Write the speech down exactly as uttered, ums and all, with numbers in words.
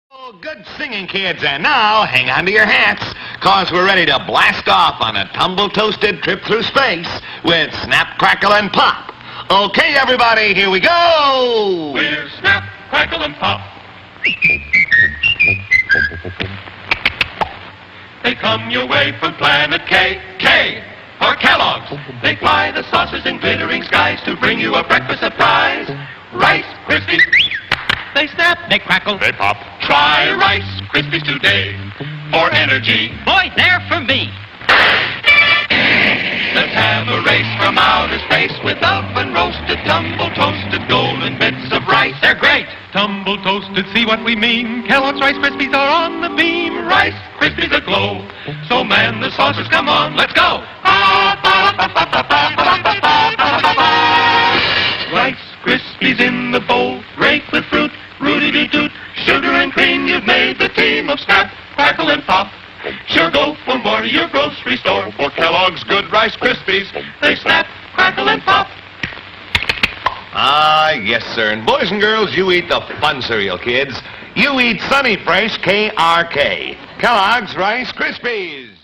Oh, good singing, kids. And now, hang on to your hats, cause we're ready to blast off on a tumble-toasted trip through space with Snap, Crackle, and Pop. Okay, everybody, here we go! We're Snap, Crackle, and Pop. They come your way from Planet K. K for Kellogg's. They fly the saucers in glittering skies to bring you a breakfast surprise. Rice Krispies. They snap, they crackle, They pop. Try Rice Krispies today for energy. Boy, they're for me. Let's have a race from outer space with oven-roasted, tumble-toasted, golden bits of rice. They're great. Tumble-toasted, see what we mean. Kellogg's Rice Krispies are on the beam. Rice Krispies aglow. So man the saucers, come on, let's go. Rice Krispies in the bowl, great with fruit, rooty-doo-toot, sugar and cream. You've made the team of Snap, Crackle, and Pop. Sure go for more to your grocery store for Kellogg's good Rice Krispies. They snap, crackle, and pop. Ah, yes, sir. And boys and girls, you eat the fun cereal, kids. You eat Sunny Fresh K R K. Kellogg's Rice Krispies.